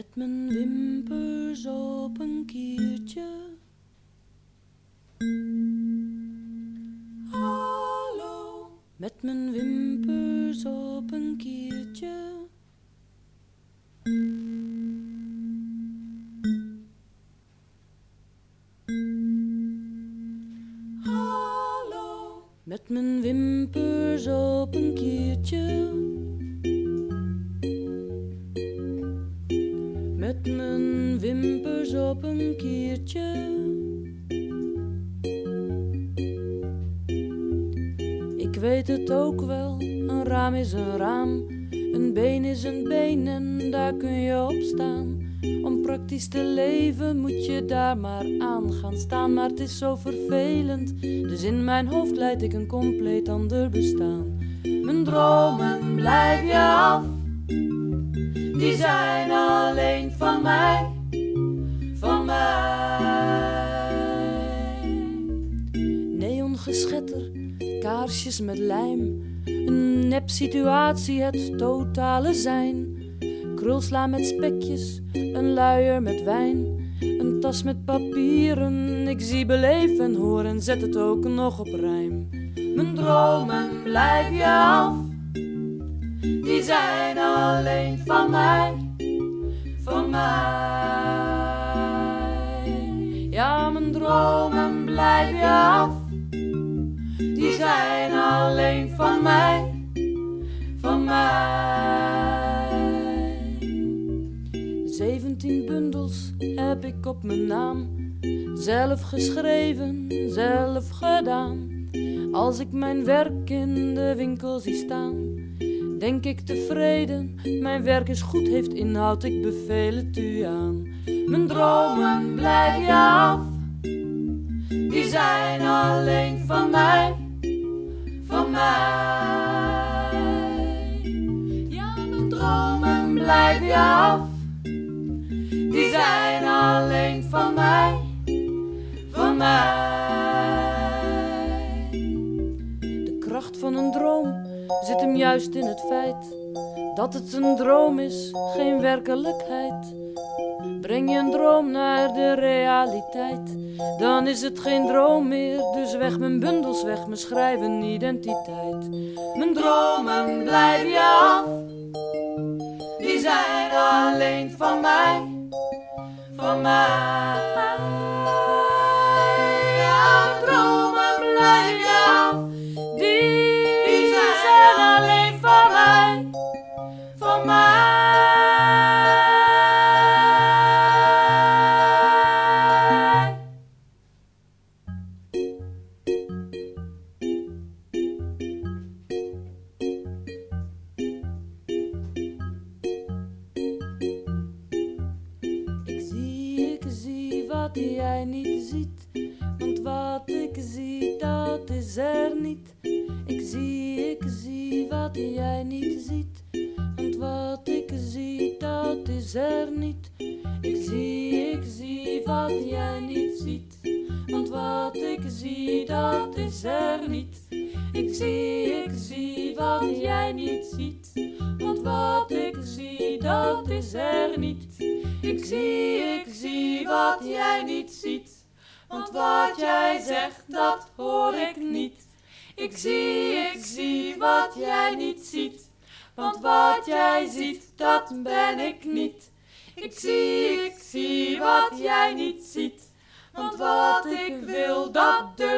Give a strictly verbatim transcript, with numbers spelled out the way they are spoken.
Met mijn wimpers op een kiertje. Hallo. Met mijn wimpers op een kiertje. Hallo. Met mijn wimpers op een kiertje. Met mijn wimpers op een kiertje. Ik weet het ook wel, een raam is een raam. Een been is een been en daar kun je op staan. Om praktisch te leven moet je daar maar aan gaan staan. Maar het is zo vervelend, dus in mijn hoofd leid ik een compleet ander bestaan. Mijn dromen blijf je af. Die zijn alleen van mij, van mij. Neongeschetter, kaarsjes met lijm. Een nep-situatie, het totale zijn. Krulsla met spekjes, een luier met wijn. Een tas met papieren, ik zie, beleef en hoor en zet het ook nog op rijm. Mijn dromen blijf je af. Die zijn alleen van mij, van mij. Ja, mijn dromen blijf je af. Die zijn alleen van mij, van mij. Zeventien bundels heb ik op mijn naam. Zelf geschreven, zelf gedaan. Als ik mijn werk in de winkel zie staan, denk ik tevreden, mijn werk is goed, heeft inhoud, ik beveel het u aan. Mijn dromen blijf je af. Die zijn alleen van mij, van mij. Ja, mijn dromen blijf je af. Die zijn alleen van mij, van mij. De kracht van een droom zit hem juist in het feit dat het een droom is, geen werkelijkheid. Breng je een droom naar de realiteit, dan is het geen droom meer. Dus weg mijn bundels, weg mijn schrijven, identiteit. Mijn dromen blijf je af. Die zijn alleen van mij, van mij. Ja, mijn dromen blijf je af. Die, die zijn alleen van mij, van mij. Wat jij niet ziet, want wat ik zie, dat is er niet. Ik zie, ik zie wat jij niet ziet, want wat ik zie, dat is er niet. Ik zie, ik zie wat jij niet ziet, want wat ik zie, dat is er niet. Ik zie, ik zie wat jij niet ziet, want wat ik zie, dat is er niet. Ik zie, ik zie wat jij niet ziet, want wat jij zegt, dat hoor ik niet. Ik zie, ik zie wat jij niet ziet, want wat jij ziet, dat ben ik niet. Ik zie, ik zie wat jij niet ziet, want wat ik wil, dat durf